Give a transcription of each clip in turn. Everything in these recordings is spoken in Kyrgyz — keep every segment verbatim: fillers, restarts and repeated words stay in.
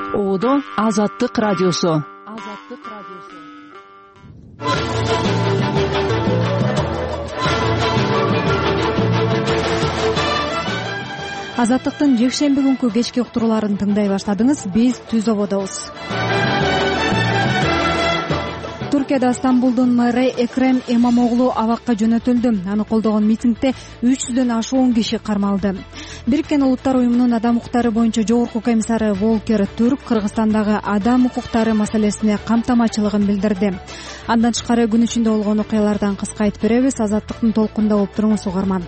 Оодо Азаттык радиосу. Азаттык радиосу. Азаттыктын жекшемби күнкү кечки уктурууларын тыңдай баштадыңыз. Биз Түз ободобуз. Туркияда Стамбулдун мэрі Экрем Имамоглу абакка жөнөтүлдү. Аны колдогон митингде үч жүздөн ашуун киши кармалды. Бириккен Улуттар уюмунун адам укуктары боюнча жогорку комиссары Волкер Түрк Кыргызстандагы адам укуктары маселесине камтамачылыгын билдирди. Андан тышкары күн ичинде болгон окуялардан кыска айтып беребиз. Азаттыктын толкунда болуп туруңуз угарман.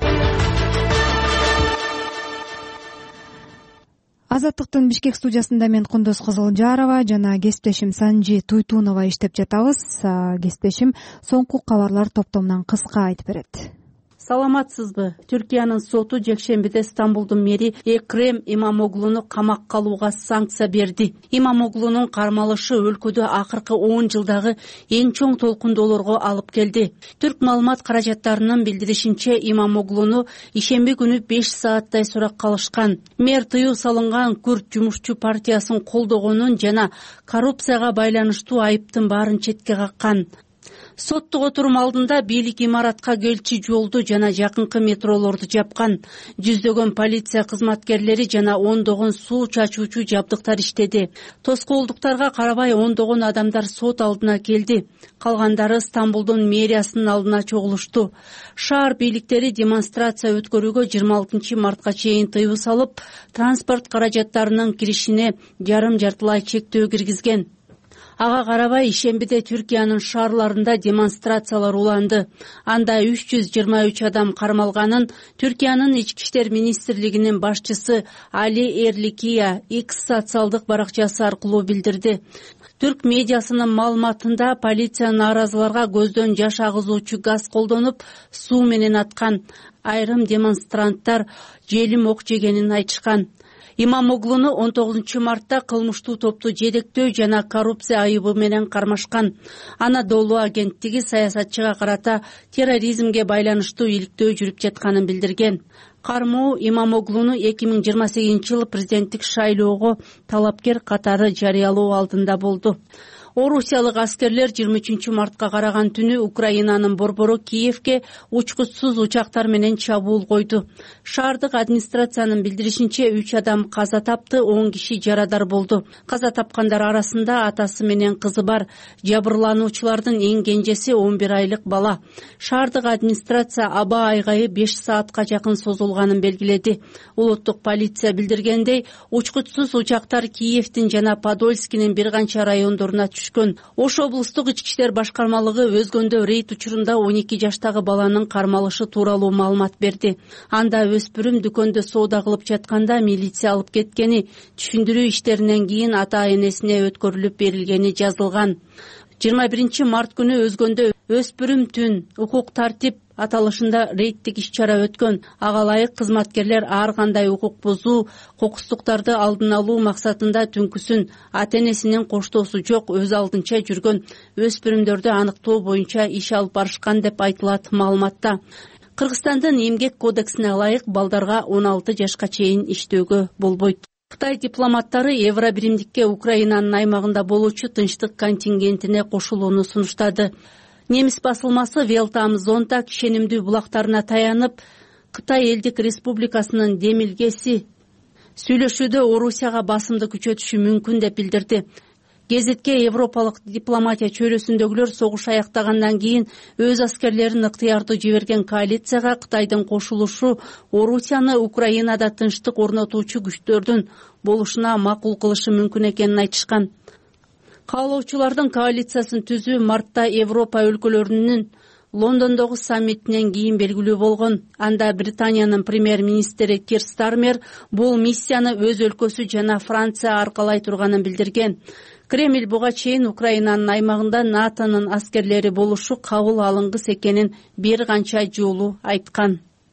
Азаттыктын Бишкек студиясында мен Кундуз Кызылжарова жана кесиптешим Санжи Туйтунова иштеп жатабыз. Кесиптешим соңку кабарлар топтомунан кыска айтып берет. Саламатсызбы? Түркиянын соту жекшембиде Стамбулдун мэри Экрем Имамоглуну камакка алууга санкция берди. Имамоглунун кармалышы өлкөдө акыркы он жылдагы эң чоң толкундоолорго алып келди. Түрк маалымат каражаттарынын билдиришинче, Имамоглуну ишемби күнү беш сааттай суракка алышкан. Мэр тыюу салынган Күрд жумушчу партиясын колдогонун жана коррупцияга байланыштуу айыптын баарын четке каккан. Соттук отурум алдында бийлик имаратка келчи жолду жана жакынкы метролорду жапкан. Жүздөгөн полиция кызматкерлери жана ондогон суу чачуучу жабдыктар иштеди. Тоскоолдуктарга карабай ондогон адамдар сот алдына келди. Калгандары Стамбулдун мэриясынын алдына чогулушту. Шаар бийликтери демонстрация өткөрүүгө жыйырма алтынчы мартка чейин тыюу салып, транспорт каражаттарынын киришине жарым жартылай чектөө киргизген. Ага карабай ишембиде Түркиянын шаарларында демонстрациялар уланды. Анда үч жүз жыйырма үч адам кармалганын Түркиянын ички иштер министрлигинин башчысы Али Эрликия X социалдык баракчасы аркылуу билдирди. Түрк медиасынын маалыматында полиция нааразыларга көздөн жаш агызуучу газ колдонуп, суу менен аткан. Айрым демонстранттар желим ок жегенин айтышкан. Имамоглуну он тогузунчу мартта кылмыштуу топту жетектөө жана коррупция айыбы менен кармашкан. Анадолу агенттиги саясатчыга карата терроризмге байланыштуу иликтөө жүрүп жатканын билдирген. Кармоо Имамоглуну эки миң жыйырма сегизинчи жылы президенттик шайлоого талапкер катары жарыялоо алдында болду. Орусиялык аскерлер жыйырма үчүнчү мартка караган түнү Украинанын борбору Киевке учкучсуз учактар менен чабуул койду. Шаардык администрациянын билдиришинче үч адам каза тапты, он киши жарадар болду. Каза тапкандар арасында атасы менен кызы бар. Жабырлануучулардын эң кенжеси он бир айлык бала. Шаардык администрация аба айгайы беш саатка жакын созулганын белгиледи. Улуттук полиция билдиргендей, учкучсуз учактар Киевдин жана Подольскинин бир канча райондоруна түшкөн. Ош облустук ички иштер башкармалыгы өзгөндө рейд учурунда он эки жаштагы баланын кармалышы тууралуу маалымат берди. Анда өспүрүм дүкөндө соода кылып жатканда милиция алып кеткени, түшүндүрүү иштеринен кийин ата энесине өткөрүлүп берилгени жазылган. жыйырма биринчи март күнү Өзгөндө өспүрүм түн укук тартип аталышында рейдтик иш-чара өткөн. Ага ылайык кызматкерлер ар кандай укук бузуу, кокустуктарды алдын алуу максатында түнкүсүн ата энесинин коштоосу жок өз алдынча жүргөн өспүрүмдөрдү аныктоо боюнча иш алып барышкан деп айтылат маалыматта. Кыргызстандын эмгек кодексине ылайык балдарга он алты жашка чейин иштөөгө болбойт. Кытай дипломаттары Евробиримдикке Украинанын аймагында болуучу тынчтык контингентине кошулууну сунуштады. Немис басылмасы Welt am Sonntag ишенимдүү булактарына таянып, Кытай элдик республикасынын демилгеси сүйлөшүүдө Орусияга басымды күчөтүшү мүмкүн деп билдирди. Гезитке европалык дипломатия чөйрөсүндөгүлөр согуш аяктагандан кийин өз аскерлерин ыктыярдуу жиберген коалицияга Кытайдын кошулушу Орусияны Украинада тынчтык орнотуучу күчтөрдүн болушуна макул кылышы мүмкүн экенин айтышкан. Каалоочулардын коалициясын түзүү мартта Европа өлкөлөрүнүн Лондондогу саммитинен кийин белгилүү болгон. Анда Британиянын премьер-министри Кир Стармер бул миссияны өз өлкөсү жана Франция аркалай турганын билдирген. Кремль буга чейин Украинанын аймагында НАТОнун аскерлери болушу кабыл алынгыс экенин бир канча жолу айткан.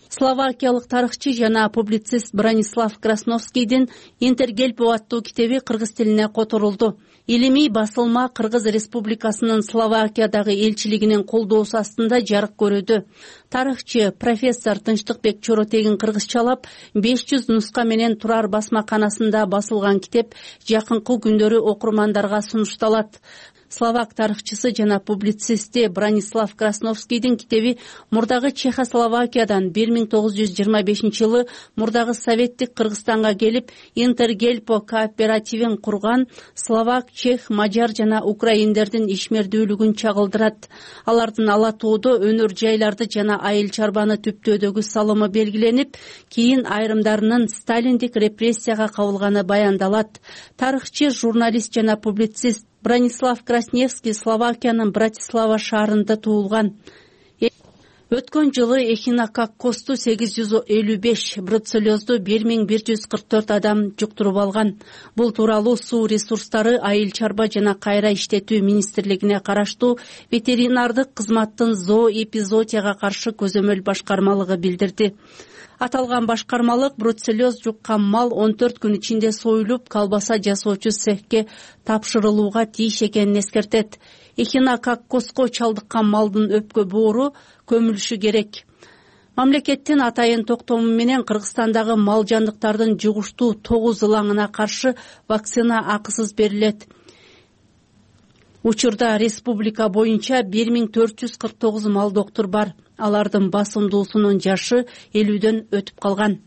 Словакиялык тарыхчы жана публицист Бранислав Красновскийдин «Интергельпо» аттуу китеби кыргыз тилине которулду. Илимий басылма Кыргыз Республикасынын Словакиядагы элчилигинин колдоосу астында жарык көрүүдө. Тарыхчы профессор Тынчтыкбек Чоротегин кыргызчалап беш жүз нуска менен Турар басмаканасында басылган китеп жакынкы күндөрү окурмандарга сунушталат. Словак тарыхчысы жана публицисти Бранислав Красновскийдин китеби мурдагы Чехословакиядан бир миң тогуз жүз жыйырма бешинчи жылы мурдагы советтик Кыргызстанга келип Интергельпо кооперативин курган словак, чех, мажар жана украиндердин ишмердүүлүгүн чагылдырат. Алардын ала тоодо өнөр жайларды жана айыл чарбаны түптөөдөгү салымы белгиленип, кийин айрымдарынын сталиндик репрессияга кабылганы баяндалат. Тарыхчы, журналист жана публицист Бранислав Красневский Словакиянын Братислава шаарында туулган. Өткөн жылы эхинококкосту сегиз жүз элүү беш, бруцеллезду бир миң бир жүз кырк төрт адам жуктуруп алган. Бул тууралуу Суу ресурстары, айыл чарба жана кайра иштетүү министрлигине караштуу ветеринардык кызматтын зооэпизоотияга каршы көзөмөл башкармалыгы билдирди. Аталган башкармалык бруцеллез жуккан мал он төрт күн ичинде союлуп, колбаса жасоочу цехке тапшырылууга тийиш экенин эскертет. Эхинококкоско чалдыккан малдын өпкө боору көмүлүшү керек. Мамлекеттин атайын токтому менен Кыргызстандагы мал жандыктардын жугуштуу тогуз ылаңына каршы вакцина акысыз берилет. Учурда республика боюнча бир миң төрт жүз кырк тогуз мал доктур бар. Алардын басымдуусунун жашы элүүдөн өтүп калган.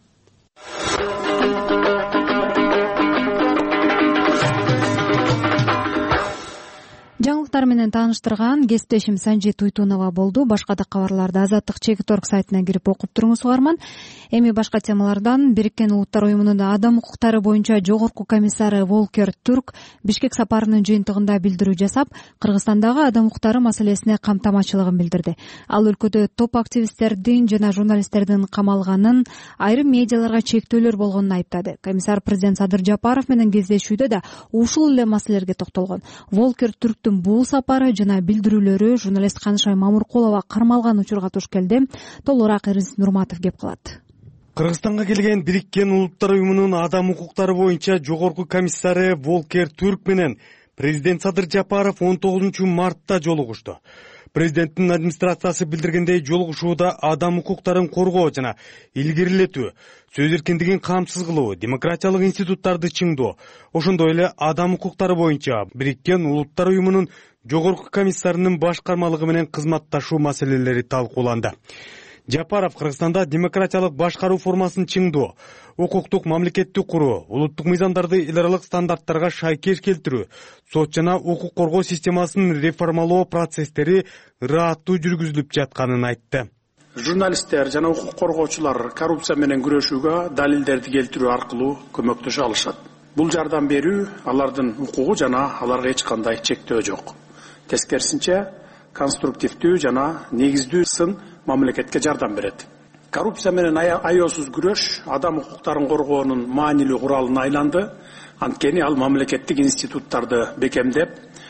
Жаңылыктар менен тааныштырган кесиптешим Санжи Туйтунова болду. Башка да кабарларды Азаттык Чекит.орг сайтына кирип окуп туруңуз угарман. Эми башка темалардан Бириккен Улуттар уюмунун адам укуктары боюнча жогорку комиссары Волкер Турк Бишкек сапарынын жыйынтыгында билдирүү жасап, Кыргызстандагы адам укуктары маселесине камтамачылыгын билдирди. Ал өлкөдө топ активисттердин жана журналисттердин камалганын, айрым медиаларга чектөөлөр болгонун айыптады. Комиссар президент Садыр Жапаров менен кездешүүдө да ушул эле маселелерге токтолгон. Волкер Турктун бул сапары жана билдирүүлөрү журналист Канышай Мамуркулова кармалган учурга туш келди. Толугураак Эрис Нурматов кеп калат. Кыргызстанга келген Бириккен Улуттар уюмунун адам укуктары боюнча жогорку комиссары Волкер Турк менен президент Садыр Жапаров он тогузунчу мартта жолугушту. Президенттин администрациясы билдиргендей, жолугушууда адам укуктарын коргоо жана илгерилетүү, сөз эркиндигин камсыз кылуу, демократиялык институттарды чыңдоо, ошондой эле адам укуктары боюнча Бириккен Улуттар уюмунун жогорку комиссарынын башкармалыгы менен кызматташуу маселелери талкууланды. Жапаров Кыргызстанда демократиялык башкаруу формасын чыңдоо, укуктук мамлекетти куруу, улуттук мыйзамдарды эл аралык стандарттарга шайкеш келтирүү, сот жана укук коргоо системасын реформалоо процесстери ырааттуу жүргүзүлүп жатканын айтты. Журналисттер жана укук коргоочулар коррупция менен күрөшүүгө далилдерди келтирүү аркылуу көмөктөшө алышат. Бул жардам берүү алардын укугу жана аларга эч кандай чектөө жок. Тескерисинче, конструктивдүү жана негиздүү сын мамлекетке жардам берет. Коррупция менен аеосуз күрөш адам укуктарын коргоонун маанилүү куралына айланды. Анткени ал мамлекеттик институттарды бекемдеп,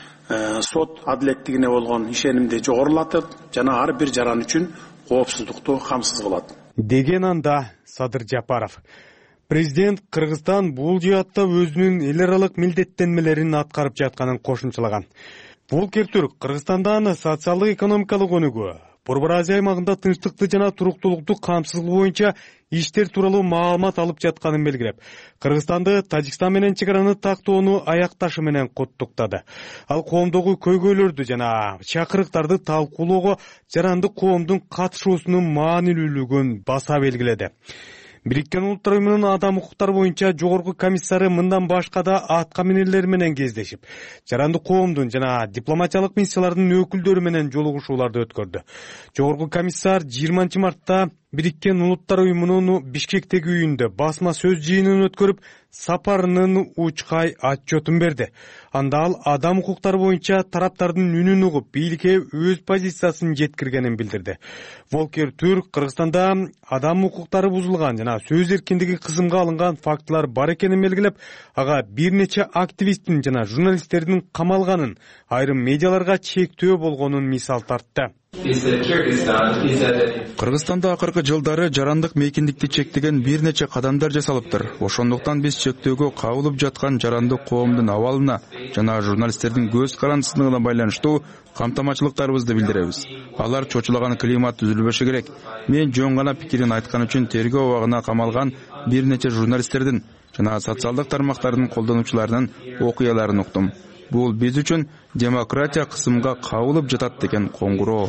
сот адилеттигине болгон ишенимди жогорулатып, жана ар бир жаран үчүн коопсуздукту камсыз кылат. Деген анда Садыр Жапаров. Президент Кыргызстан бул жаатта өзүнүн эл аралык милдеттенмелерин аткарып жатканын кошумчалаган. Волкер Турк Кыргызстандан социалдык экономикалык өнүгүү, Борбор Азия аймагында тынчтыкты жана туруктуулукту камсыз кылуу боюнча иштер тууралуу маалымат алып жатканын белгилеп, Кыргызстанды Тажикстан менен чегараны тактоону аякташы менен куттуктады. Ал коомдогу көйгөйлөрдү жана чакырыктарды талкуулоого жарандык коомдун катышуусунун маанилүүлүгүн баса белгиледи. Бириккен Улуттар уюмунун адам укуктары боюнча жогорку комиссары мындан башка да атка минерлер менен кездешип, жарандык коомдун жана дипломатиялык миссиялардын өкүлдөрү менен жолугушууларды өткөрдү. Жогорку комиссар жыйырманчы мартта Бириккен Улуттар уюмунун Бишкектеги үйүндө басма сөз жыйынын өткөрүп, сапарынын учкай отчетун берди. Анда ал адам укуктары боюнча тараптардын үнүн угуп, бийликке өз позициясын жеткиргенин билдирди. Волкер Турк Кыргызстанда адам укуктары бузулган жана сөз эркиндиги кысымга алынган фактылар бар экенин белгилеп, ага бир нече активисттин жана журналисттердин камалганын, айрым медиаларга чектөө болгонун мисал тартты. Кыргызстанда акыркы жылдары жарандык мейкиндикти чектеген бир нече кадамдар жасалыптыр. Ошондуктан биз чектөөгө кабылып жаткан жарандык коомдун абалына жана журналисттердин көз карандысыздыгына байланыштуу камтамачылыктарыбызды билдиребиз. Алар чочулаган климат түзүлбөшү керек. Мен жөн гана пикирин айткан үчүн тергөө абагына камалган бир нече журналисттердин жана социалдык тармактардын колдонуучуларынын окуяларын уктум. Бул биз үчүн демократия кысымга кабылып жатат деген коңгуроо,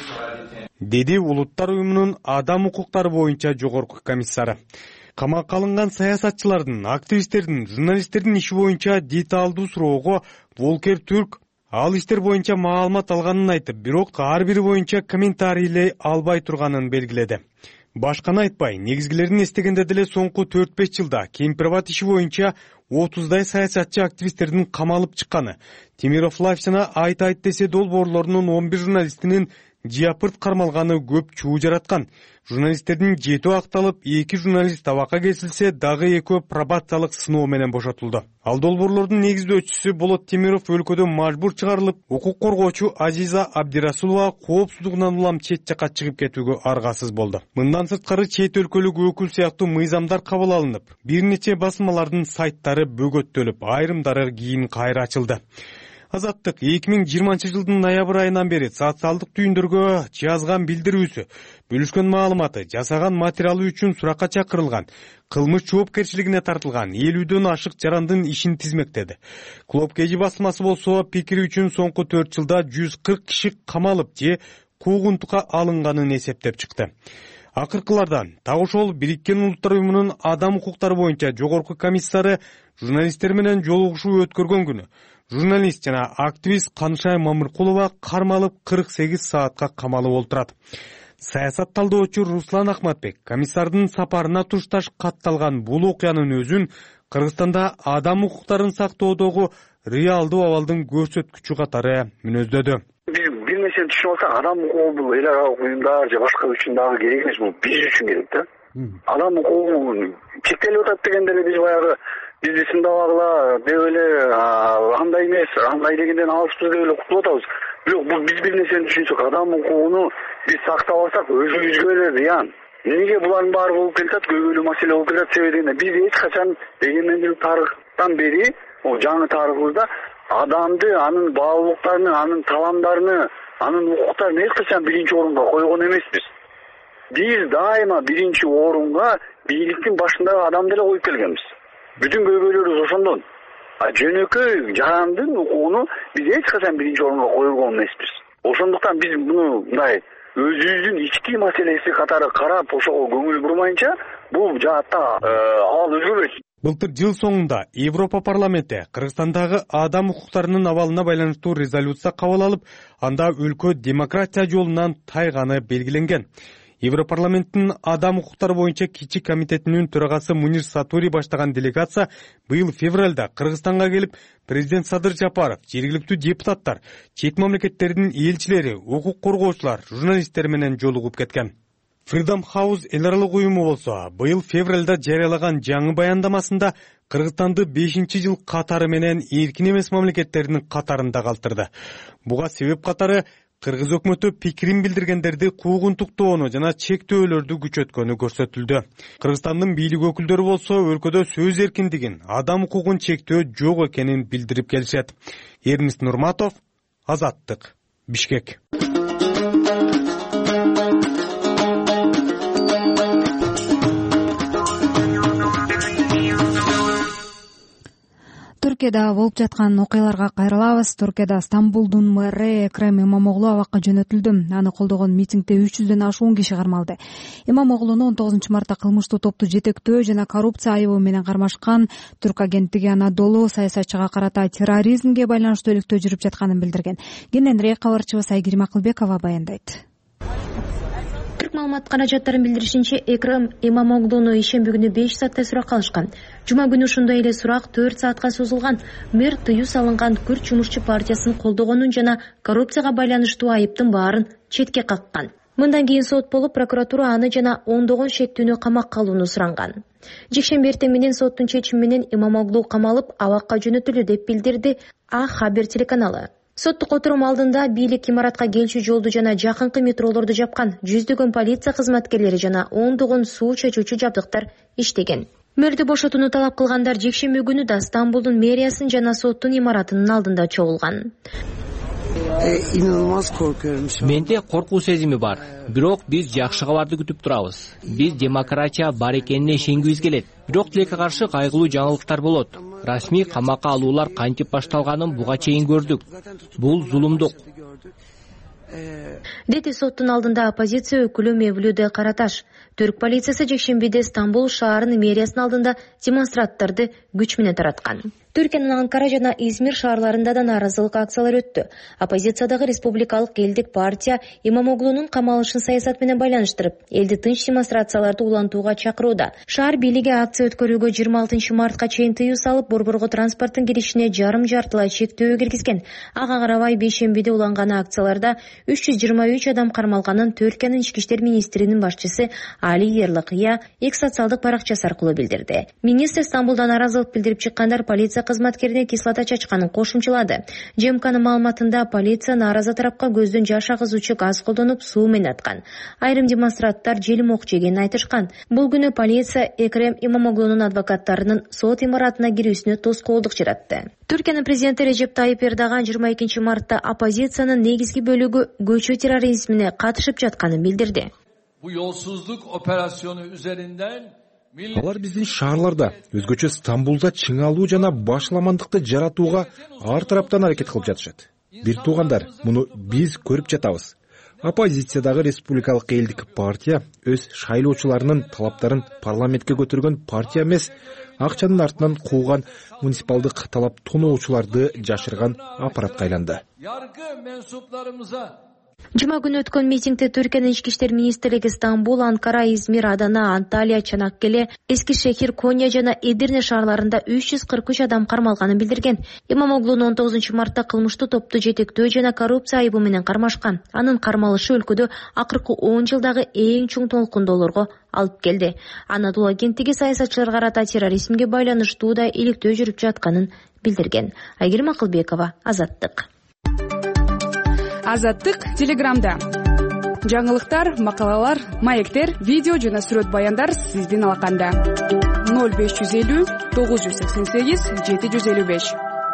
деди Улуттар уюмунун адам укуктары боюнча жогорку комиссары. Камакка алынган саясатчылардын, активисттердин, журналисттердин иши боюнча деталдуу суроого Волкер Түрк ал иштер боюнча маалымат алганын айтып, бирок ар бири боюнча комментарийлей албай турганын белгиледи. Башканы айтпай, негизгилерин эстегенде деле соңку төрт беш жылда Кемпирбат иши боюнча отуздай саясатчы активисттердин камалып чыкканы, Темиров Лайф жана Айт Айт десе долбоорлорунун он бир журналистинин жыапырт кармалганы көп чуу жараткан. Журналисттердин жети акталып, эки журналист табакка кесилсе, дагы экөө пробациялык сыноо менен бошотулду. Ал долбоорлордун негиздөөчүсү Болот Темиров өлкөдө мажбур чыгарылып, укук коргоочу Азиза Абдирасулова коопсуздугунан улам чет жакка чыгып кетүүгө аргасыз болду. Мындан сырткары чет өлкөлүк өкүл сыяктуу мыйзамдар кабыл алынып, бир нече басмалардын сайттары бөгөттөлүп, айрымдары кийин кайра ачылды. Азаттык эки миң жыйырманчы жылдын ноябрь айынан бери социалдык түйүндөргө жазган билдирүүсү, бөлүшкөн маалыматы, жасаган материалы үчүн суракка чакырылган, кылмыш жоопкерчилигине тартылган элүүдөн ашык жарандын ишин тизмектеди. Клуб Кежи басмасы болсо пикири үчүн соңку төрт жылда жүз кырк киши камалып же куугунтукка алынганын эсептеп чыкты. Акыркылардан так ошол Бириккен Улуттар уюмунун адам укуктары боюнча жогорку комиссары журналисттер менен жолугушуу өткөргөн күнү журналист жана активист Канышай Мамыркулова кармалып кырк сегиз саатка камалып олтурат. Саясат талдоочу Руслан Ахматбек комиссардын сапарына тушташ катталган бул окуянын өзүн Кыргызстанда адам укуктарын сактоодогу реалдуу абалдын көрсөткүчү катары мүнөздөдү. Биз бир нерсени түшүнүп алсак, адам укугу бул эл аралык уюмдар же башка үчүн дагы керек эмес, бул биз үчүн керек да. Адам укугу чектелип атат дегенде эле биз баягы бизди сындабагыла деп эле андай эмес, андай дегенден алыспыз деп эле кутулуп атабыз. Бирок бул биз бир нерсени түшүнсөк, адам укугуну биз сактап алсак өзүбүзгө эле зыян. Эмнеге булардын баары болуп келатат, көйгөйлүү маселе болуп келатат себеби дегенде биз эч качан эгемендүүлүк тарыхтан бери, жаңы тарыхыбызда адамды, анын баалуулуктарын, анын таламдарын, анын укуктарын эч качан биринчи орунга койгон эмеспиз. Биз дайыма биринчи орунга бийликтин башындагы адамды эле коюп келгенбиз. Бүтүн көйгөйлөрүбүз ошондон. А жөнөкөй жарандын укугуну биз эч качан биринчи орунга койгон эмеспиз. Ошондуктан биз муну мындай өзүбүздүн ички маселеси катары карап, ошого көңүл бурмайынча, бул жаатта абал өзгөрбөйт. Былтыр жыл соңунда Европа парламенти Кыргызстандагы адам укуктарынын абалына байланыштуу резолюция кабыл алып, анда өлкө демократия жолунан тайганы белгиленген. Европарламенттин адам укуктары боюнча кичи комитетинин төрагасы Мунир Сатури баштаган делегация быйыл февралда Кыргызстанга келип, президент Садыр Жапаров, жергиликтүү депутаттар, чет мамлекеттердин элчилери, укук коргоочулар, журналисттер менен жолугуп кеткен. Freedom House эл аралык уюму болсо, быйыл февралда жарыялаган жаңы баяндамасында Кыргызстанды бешинчи жыл катары менен эркин эмес мамлекеттердин катарында калтырды. Буга себеп катары Кыргыз өкмөтү пикирин билдиргендерди куугунтуктоону жана чектөөлөрдү күчөткөнү көрсөтүлдү. Кыргызстандын бийлик өкүлдөрү болсо өлкөдө сөз эркиндигин, адам укугун чектөө жок экенин билдирип келишет. Эрнис Нурматов, Азаттык, Бишкек. Түркияда болуп жаткан окуяларга кайрылабыз. Түркияда Стамбулдун мэри Экрем Имамоглу абакка жөнөтүлдү. Аны колдогон митингде үч жүздөн ашуун киши кармалды. Имамоглуну он тогузунчу мартта кылмыштуу топту жетектөө жана коррупция айыбы менен кармашкан. Түрк агенттиги Анадолу саясатчыга карата терроризмге байланыштуу өлүктөө жүрүп жатканын билдирген. Кененирээк кабарчыбыз Айгерим Акылбекова баяндайт. Маалымат каражаттарын билдиришинче, Экрем Имамоглуну ишемби күнү беш сааттай суракка алышкан. Жума күнү ошондой эле сурак төрт саатка созулган. Мэр тыюу салынган Күрд жумушчу партиясын колдогонун жана коррупцияга байланыштуу айыптын баарын четке каккан. Мындан кийин сот болуп, прокуратура аны жана ондогон шектүүнү камакка алууну суранган. Жекшемби эртең менен соттун чечими менен Имамоглу камалып, абакка жөнөтүлдү деп билдирди А Хабер телеканалы. Соттук отурум алдында бийлик имаратка келчү жолду жана жакынкы метролорду жапкан. Жүздөгөн полиция кызматкерлери жана ондогон суу чечүүчү жабдыктар иштеген. Мэрди бошотууну талап кылгандар жекшемби күнү да Стамбулдун мэриясын жана соттун имаратынын алдында чогулган. Менде коркуу сезими бар. Бирок биз жакшы кабарды күтүп турабыз. Биз демократия бар экенине ишенгибиз келет. Бирок тилекке каршы кайгылуу жаңылыктар болот. Расмий камакка алуулар кантип башталганын буга чейин көрдүк. Бул зулумдук. Дети соттун алдында оппозиция өкүлү Мевлюде Караташ. Түрк полициясы жекшембиде Стамбул шаарынын мэриясынын алдында демонстранттарды күч менен тараткан. Түркиянын Анкара жана Измир шаарларында да нааразылык акциялары өттү. Оппозициядагы республикалык элдик партия Имамоглунун камалышын саясат менен байланыштырып, элди тынч демонстрацияларды улантууга чакырууда. Шаар бийлиги акция өткөрүүгө жыйырма алтынчы мартка чейин тыюу салып, борборго транспорттун киришине жарым жартылай чектөө киргизген. Ага карабай бейшембиде уланган акцияларда үч жүз жыйырма үч адам кармалганын Түркиянын ички иштер министринин башчысы Али Ерлыкыя X социалдык баракчасы аркылуу билдирди. Министр Стамбулдан нааразылык билдирип чыккандар полиция кызматкерине кислота чачканын кошумчалады. ЖМКнын маалыматында полиция нааразы тарапка көздөн жаш агызуучу газ колдонуп суу менен аткан. Айрым демонстранттар желим ок жегенин айтышкан. Бул күнү полиция Экрем Имамоглунун адвокаттарынын сот имаратына кирүүсүнө тоскоолдук жаратты. Түркиянын президенти Режеп Тайип Эрдоган жыйырма экинчи мартта оппозициянын негизги бөлүгү көчү терроризмине катышып жатканын билдирди. Bu yolsuzluk operasyonu üzerinden алар биздин шаарларда, өзгөчө Стамбулда чыңалуу жана башламандыкты жаратууга ар тараптан аракет кылып жатышат. Бир туугандар, муну биз көрүп жатабыз. Оппозициядагы республикалык элдик партия өз шайлоочуларынын талаптарын парламентке көтөргөн партия эмес, акчанын артынан кууган муниципалдык талап тоноочуларды жашырган аппаратка айланды. Жума күнү өткөн митингде Түркиянын ички иштер министрлиги Стамбул, Анкара, Измир, Адана, Анталия, Чанаккеле, Эски шехир, Коня жана Эдирне шаарларында үч жүз кырк үч адам кармалганын билдирген. Имамоглун он тогузунчу мартта кылмыштуу топту жетектөө жана коррупция айыбы менен кармашкан. Анын кармалышы өлкөдө акыркы он жылдагы эң чоң толкундоолорго алып келди. Анадолу агенттиги саясатчыларга карата терроризмге байланыштуу да иликтөө жүрүп жатканын билдирген. Айгерим Акылбекова, Азаттык. Азаттык Телеграмда. Жаңылыктар, макалалар, маектер, видео жана сүрөт баяндар сиздин алаканда. ноль беш жүз элүү тогуз жүз сексен сегиз жети жүз элүү беш.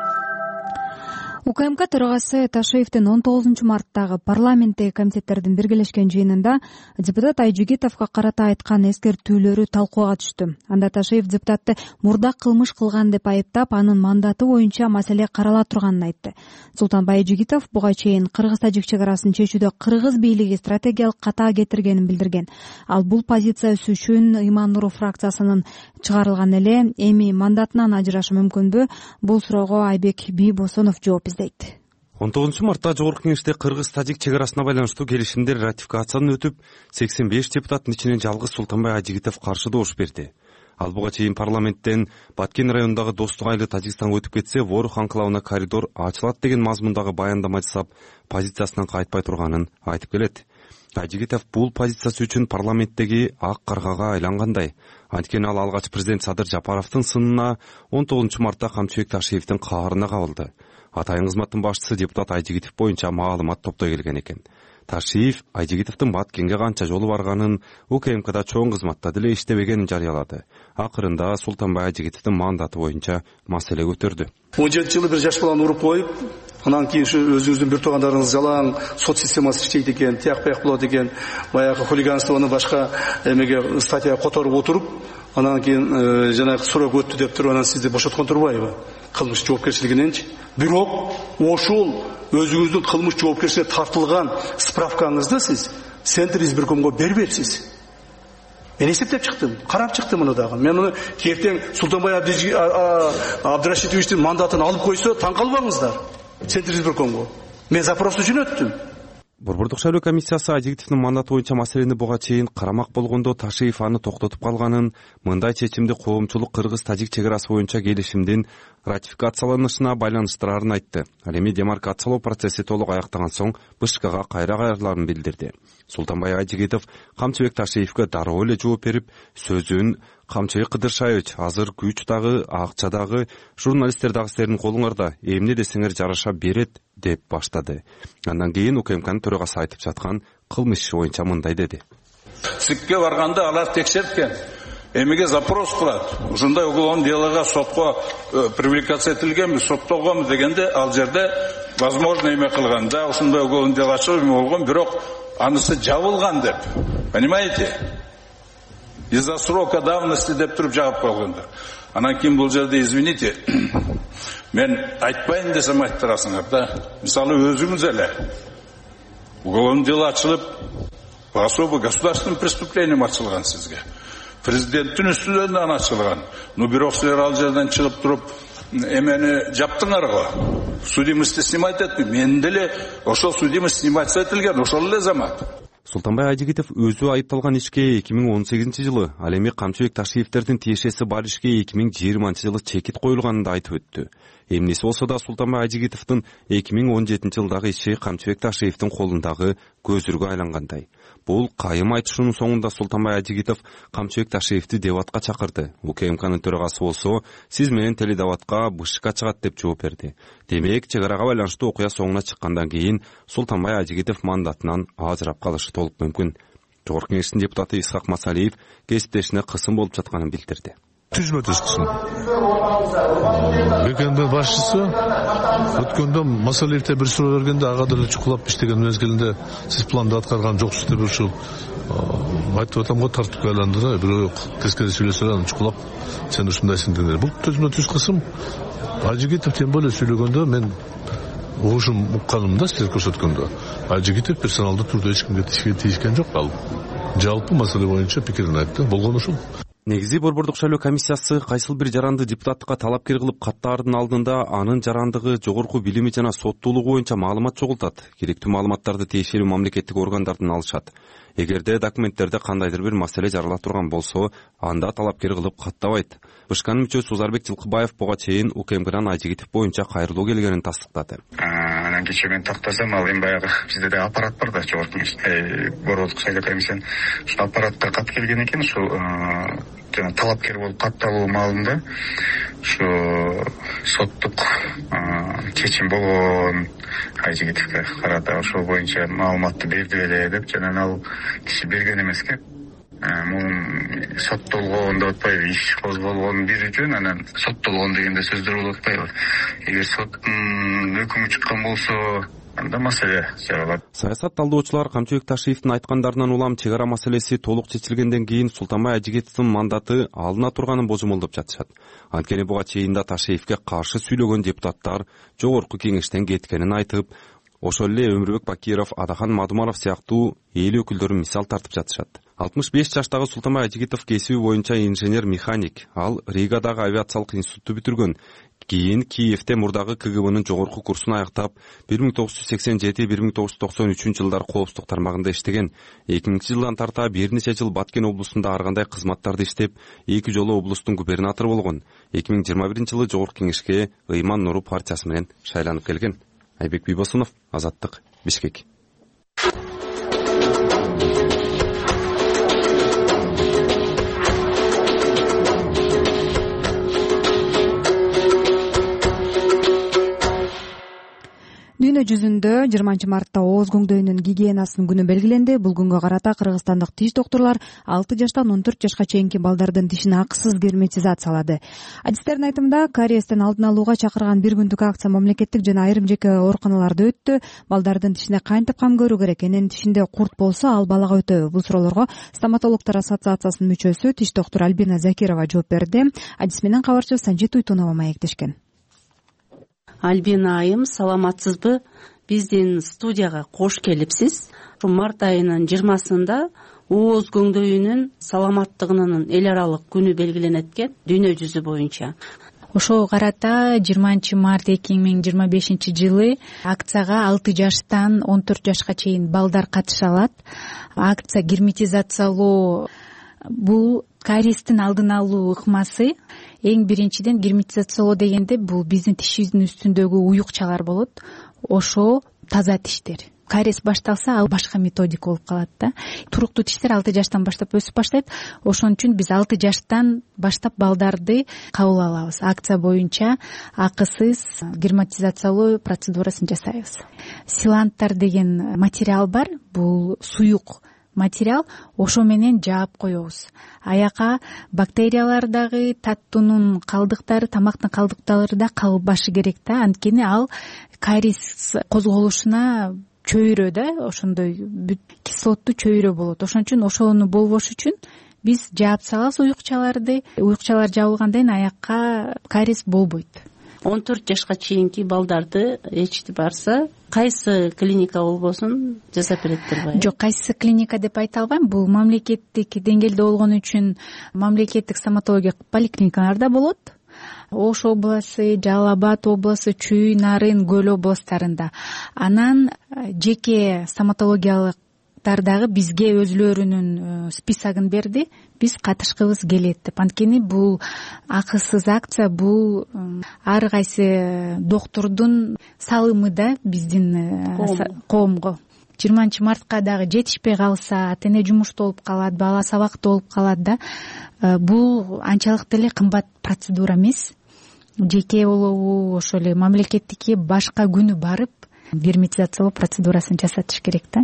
УКМК төрагасы Ташиевдин он тогузунчу марттагы парламенттеги комитеттердин биргелешкен жыйынында депутат Айжигитовго карата айткан эскертүүлөрү талкууга түштү. Анда Ташиев депутатты мурдак кылмыш кылган деп айыптап, анын мандаты боюнча маселе карала турганын айтты. Султанбай Айжигитов буга чейин Кыргыз-Тажик чек арасын чечүүдө кыргыз бийлиги стратегиялык ката кетиргенин билдирген. Ал бул позициясы үчүн Иман Нуров фракциясынын чыгарылган эле, эми мандатынан ажырашы мүмкүнбү? Бул суроого Айбек Бийбосонов жооп издейт. он тогузунчу мартта Жогорку Кеңеште Кыргыз-Тажик чек арасына байланыштуу келишимдер ратификациядан өтүп, сексен беш депутаттын ичинен жалгыз Султанбай Айжигитов каршы добуш берди. Ал буга чейин парламенттен Баткен районундагы Достук айылы Тажикстанга өтүп кетсе, Ворух анклавына коридор ачылат деген мазмундагы баяндама жасап, позициясынан кайтпай турганын айтып келет. Айжигитов бул позициясы үчүн парламенттеги ак каргага айлангандай. Анткени ал алгач президент Садыр Жапаровдун сынына он тогузунчу мартта Камчыбек Ташиевдин каарына кабылды. Атайын кызматтын башчысы депутат Айжигитов боюнча маалымат топтой келген экен. Ташиев Айжигитовдун Баткенге канча жолу барганын, УКМКда чоң кызматта деле иштебегенин жарыялады. Акырында Султанбай Айжигитовдун мандаты боюнча маселе көтөрдү. он жети жылы бир жаш баланы уруп коюп, анан кийин өзүңүздүн бир туугандарыңыз жалаң сот системасы иштейт экен, тияк бияк болот экен, баягы хулиганствону башка эмеге статья которуп отуруп, анан кийин жанагы срок өттү деп туруп, анан сизди бошоткон турбайбы? Кылмыш жоопкерчилигиненчи. Бирок ошол өзүңүздүн кылмыш жоопкерчиликке тартылган справкаңызды сиз Центр избиркомго бербепсиз. Мен эсептеп чыктым, карап чыктым муну дагы. Мен муну кертең Султанбай Абдрашитовичтин мандатын алып койсо, таң калбаңыздар. Центр избиркомго. Мен запрос үчүн өттүм. Борбордук шайлоо комиссиясы Айжигитовдун мандаты боюнча маселени буга чейин карамак болгондо Ташиев аны токтотуп калганын, мындай чечимди коомчулук Кыргыз-Тажик чек арасы боюнча келишимдин ратификацияланышына байланыштырарын айтты. Ал эми демаркациялоо процесси толук аяктаган соң Бышкага кайра кайрыларын билдирди. Султанбай Айжигитов Камчыбек Ташиевке дароо эле жооп берип, сөзүн Камчыбек Кыдыршаевич, азыр күч дагы, акча дагы, журналисттер дагы силердин колуңарда, эмне десеңер жараша берет деп баштады. Андан кийин УКМКнын төрагасы айтып жаткан кылмыш иши боюнча мындай деди. СИКке барганда алар текшерткен. Эмеге запрос кылат. Ушундай уголовный делого сотко привлекация этилгенби, соттолгонбу дегенде ал жерде возможно эме кылганда ушундай уголовный дело ачылып эме болгон, бирок анысы жабылган деп. Понимаете? Из-за срока давности деп туруп жагып койгондар. Анан кийин бул жерде извините, мен айтпайын десем айттырасыңар да. Мисалы өзүңүз эле уголовный дело ачылып, по особо государственным преступлениям ачылган сизге. Президенттин үстүнөн ачылган. Ну бирок силер ал жерден чыгып туруп эмени жаптыңар го. Судимостьти снимать этти. Мен деле ошол судимость снимать этилген, ошол эле замат. Султанбай Айжигитов өзү айыпталган ишке эки миң он сегизинчи жылы, ал эми Камчыбек Ташиевтердин тиешеси бар ишке эки миң жыйырманчы жылы чекит коюлганын да айтып өттү. Эмнеси болсо да Султанбай Айжигитовдун эки миң он жетинчи жылдагы иши Камчыбек Ташиевдин колундагы көзүргө айлангандай. Бул кайым айтышынын соңунда Султанбай Айжигитов Камчыбек Ташиевди дебатка чакырды. УКМКнын төрагасы болсо, сиз менен теледебатка БШК чыгат деп жооп берди. Демек, чек арага байланыштуу окуя соңуна чыккандан кийин Султанбай Айжигитов мандатынан ажырап калышы толук мүмкүн. Жогорку Кеңештин депутаты Исхак Масалиев кесиптешине кысым болуп жатканын билдирди. Түзмө түз кысым. БКМ башчысы өткөндө Масалиевте бир суроо бергенде ага деле чукулап иштеген мезгилинде сиз планды аткарган жоксуз деп ушул айтып атам го, тартипке айландыра, бирөө тескери сүйлөсө анан чукулап сен ушундайсың дегендер. Бул түзмө түз кысым. Айжигитов тем более сүйлөгөндө мен угушум укканымда силер көрсөткөндө Айжигитов персоналдуу түрдө эч кимге тийишкен жок. Ал жалпы маселе боюнча пикирин айтты. Болгону ушул. Негизи Борбордук шайлоо комиссиясы кайсыл бир жаранды депутаттыкка талапкер кылып каттаардын алдында анын жарандыгы, жогорку билими жана соттуулугу боюнча маалымат чогултат. Керектүү маалыматтарды тиешелүү мамлекеттик органдардан алышат. Эгерде документтерде кандайдыр бир маселе жарала турган болсо, анда талапкер кылып каттабайт. БШКнын мүчөсү Узарбек Жылкыбаев буга чейин УКМКнын Айжигитов боюнча кайрылуу келгенин тастыктады. Анан кечээ мен тактасам, ал эми баягы бизде да аппарат бар да, жогорку Борбордук шайлоо комиссиянын ушул аппаратка кат келген экен. Ушул жана талапкер болуп катталуу маалында ушу соттук чечим болгон Айжигитовго карата ошол боюнча маалыматты берди эле деп, жана ал киши берген эмеске. Мун соттолгон деп атпайбы, иш козголгон бир үчүн, анан соттолгон дегенде сөздөр болуп атпайбы. Эгер соттун өкүмү чыккан болсо, анда маселе жаралат. Саясат талдоочулар Камчыбек Ташиевдин айткандарынан улам чек ара маселеси толук чечилгенден кийин Султанбай Айжигитовдун мандаты алына турганын божомолдоп жатышат. Анткени буга чейин да Ташиевге каршы сүйлөгөн депутаттар жогорку кеңештен кеткенин айтып, ошол эле Өмүрбек Бакиров, Адахан Мадумаров сыяктуу эл өкүлдөрү мисал тартып жатышат. алтымыш беш жаштагы Султанбай Айжигитов кесиби боюнча инженер-механик. Ал Ригадагы авиациялык институтту бүтүргөн. Кийин Киевте мурдагы КГБнын жогорку курсун аяктап, бир миң тогуз жүз сексен жети — бир миң тогуз жүз токсон үчүнчү жылдар коопсуздук тармагында иштеген. эки миңинчи жылдан тарта бир нече жыл Баткен облусунда ар кандай кызматтарды иштеп, эки жолу облустун губернатору болгон. эки миң жыйырма биринчи жылы жогорку кеңешке Ыйман Нуру партиясы менен шайланып келген. Айбек Бийбосунов, Азаттык, Бишкек. Дүйнө жүзүндө жыйырманчы мартта ооз көңдөйүнүн гигиенасынын күнү белгиленди. Бул күнгө карата кыргызстандык тиш доктурлар алты жаштан он төрт жашка чейинки балдардын тишин акысыз герметизациялады. Адистердин айтымында, кариестен алдын алууга чакырган бир күндүк акция мамлекеттик жана айрым жеке ооруканаларда өттү. Балдардын тишине кантип кам көрүү керек? Энен тишинде курт болсо, ал балага өтөбү? Бул суроолорго Стоматологдор ассоциациясынын мүчөсү, тиш доктуру Альбина Закирова жооп берди. Адис менен кабарчы Санжит Уйтунова маектешкен. Альбина айым, саламатсызбы? Биздин студияга кош келипсиз. Март айынын жыйырмасында ооз көңдөйүнүн саламаттыгынын эл аралык күнү белгиленет экен дүйнө жүзү боюнча. Ошого карата жыйырманчы март эки миң жыйырма бешинчи жылы акцияга алты жаштан он төрт жашка чейин балдар катыша алат. Акция герметизациялоо бул кариестин алдын алуу ыкмасы. Эң биринчиден герметизациялоо дегенде бул биздин тишибиздин үстүндөгү уюкчалар болот. Ошо таза тиштер. кариес башталса ал башка методика болуп калат да. Туруктуу тиштер алты жаштан баштап өсүп баштайт. Ошон үчүн биз алты жаштан баштап балдарды кабыл алабыз. Акция боюнча акысыз герметизациялоо процедурасын жасайбыз. Силанттар деген материал бар. Бул суюк материал, ошо менен жаап коебуз. Аяка бактериялар дагы, таттуунун калдыктары, тамактын калдыктары да калбашы керек да. Анткени ал кариес козголушуна чөйрө да, ошондой кислоттуу чөйрө болот. Ошон үчүн ошону болбош үчүн биз жаап салабыз уюкчаларды. Уюкчалар жабылгандан кийин аякка кариес болбойт. он төрт жашка чейинки балдарды эчти барса кайсы клиника болбосун жасап берет турбайбы? Жок, кайсы клиника деп айта албайм. Бул мамлекеттик деңгээлде болгон үчүн мамлекеттик стоматология поликлиникаларда болот. Ош областы, Жалал Абад областы, Чүй, Нарын, Көл областарында. Анан жеке стоматологиялык дагы бизге өзлөрүнүн списогун берди. Биз катышкыбыз келет деп. Анткени бул акысыз акция, бул ар кайсы доктурдун салымы да биздин коомго. жыйырманчы мартка дагы жетишпей калса, ата эне жумушта болуп калат, бала сабакта болуп калат да. Бул анчалык деле кымбат процедура эмес. Жеке болобу, ошол эле мамлекеттикке башка күнү барып герметизациялоо процедурасын жасатыш керек да.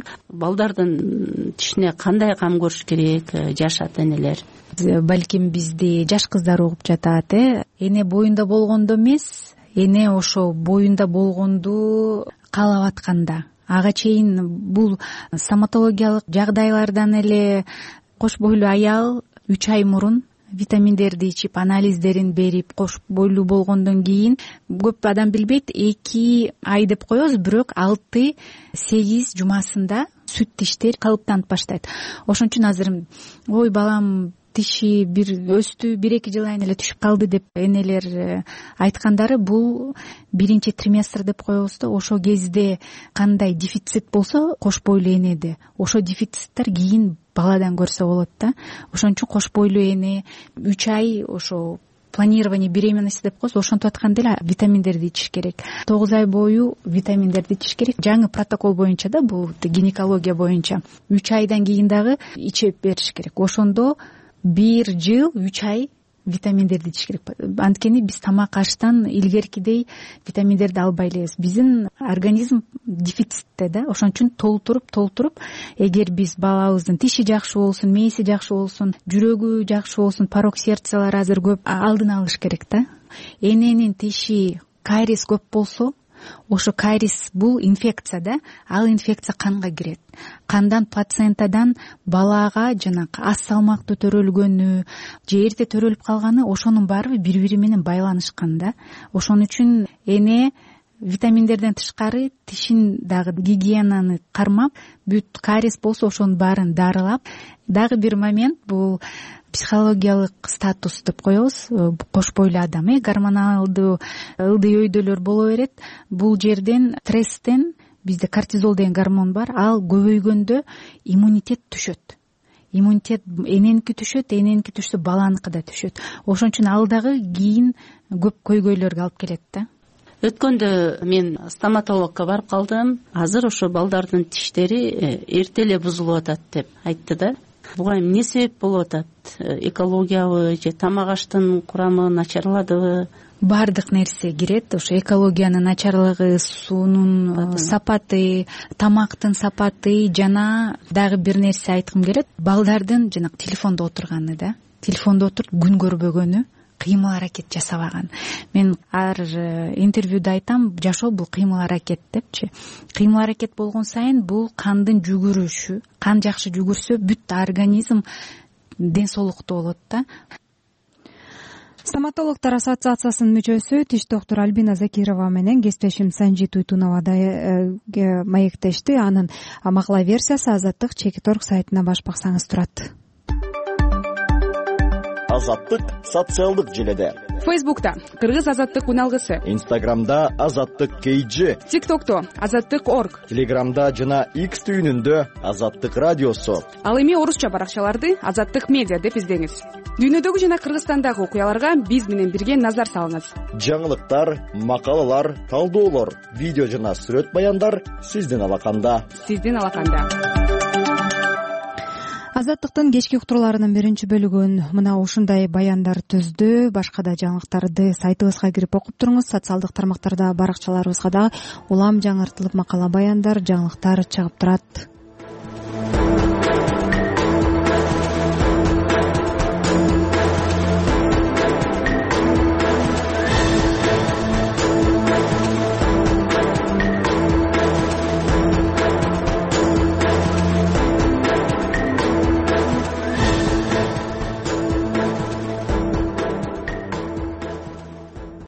Балдардын тишине кандай кам көрүш керек жаш ата энелер? Балким бизди жаш кыздар угуп жатат, э. Эне боюнда болгондо эмес, эне ошо боюнда болгонду каалап атканда. Ага чейин бул стоматологиялык жагдайлардан эле кош бойлуу аял үч ай мурун витаминдерди ичип, анализдерин берип, кош бойлуу болгондон кийин көп адам билбейт, эки ай деп коебуз, бирок алты сегиз жумасында сүт тиштер калыптанып баштайт. Ошон үчүн азыр ой балам тиши бир өстү, бир эки жыл айын эле түшүп калды деп энелер айткандары, бул биринчи триместр деп коебуз да. Ошо кезде кандай дефицит болсо кош бойлуу энеде, ошо дефициттер кийин баладан көрсө болот да. Ошон үчүн кош бойлуу эне үч ай ошо планирование беременности деп коебуз, ошентип атканда эле витаминдерди ичиш керек. тогуз ай бою витаминдерди ичиш керек. Жаңы протокол боюнча да, бул гинекология боюнча үч айдан кийин дагы ичип бериш керек. Ошондо бир жыл үч ай витаминдерди ичиш керек. Анткени биз тамак аштан илгеркидей витаминдерди албай элебиз. Биздин организм дефицитте да. Ошон үчүн толтуруп толтуруп, эгер биз балабыздын тиши жакшы болсун, мээси жакшы болсун, жүрөгү жакшы болсун, порок сердцалар азыр көп, алдын алыш керек да. Эненин тиши кариес көп болсо, ошо кариес бул инфекция да. Ал инфекция канга кирет. Кандан плацентадан балага жанакы аз салмактуу төрөлгөнү же эрте төрөлүп калганы, ошонун баары бири-бири менен байланышкан да. Ошон үчүн эне витаминдерден тышкары тишин дагы гигиенаны кармап, бүт кариес болсо ошонун баарын дарылап. Дагы бир момент, бул психологиялык статус деп коебуз. Кош бойлуу адам, э, гормоналдуу ылдый өйдөлөр боло берет. Бул жерден стресстен, бизде кортизол деген гормон бар, ал көбөйгөндө иммунитет түшөт. Иммунитет эненики түшөт, эненики түшсө баланыкы да түшөт. Ошон үчүн ал дагы кийин көп көйгөйлөргө алып келет да. Өткөндө мен стоматологко барып калдым. Азыр ошо балдардын тиштери эрте эле бузулуп атат деп айтты да. Буга эмне себеп болуп атат? Экологиябы же тамак аштын курамы начарладыбы? Бардык нерсе кирет. Ошо экологиянын начарлыгы, суунун сапаты, тамактын сапаты, жана дагы бир нерсе айткым келет. Балдардын жанагы телефондо отурганы да. Телефондо отуруп күн көрбөгөнү, кыймыл аракет жасабаган. Мен ар интервьюда айтам, жашоо бул кыймыл аракет депчи. Кыймыл аракет болгон сайын бул кандын жүгүрүшү, кан жакшы жүгүрсө бүт организм ден соолуктуу болот да. Стоматологдор ассоциациясынын мүчөсү тиш доктуру Альбина Закирова менен кесиптешим Санжи Туйтунова да маектешти. Анын макала версиясы Азаттык Чекиторг сайтына баш баксаңыз турат. Азаттык социалдык желеде Фейсбукта Кыргыз азаттык уналгысы, Инстаграмда азаттык кейджи, ТикТокто азаттык орг, Телеграмда жана X түйүнүндө азаттык радиосу. Ал эми орусча баракчаларды азаттык медиа деп издеңиз. Дүйнөдөгү жана Кыргызстандагы окуяларга биз менен бирге назар салыңыз. Жаңылыктар, макалалар, талдоолор, видео жана сүрөт баяндар сиздин алаканда. Сиздин алаканда. Азаттыктын кечки уктурууларынын биринчи бөлүгүн мына ушундай баяндар түздү. Башка да жаңылыктарды сайтыбызга кирип окуп туруңуз. Социалдык тармактарда баракчаларыбызга да улам жаңыртылып макала баяндар, жаңылыктар чыгып турат.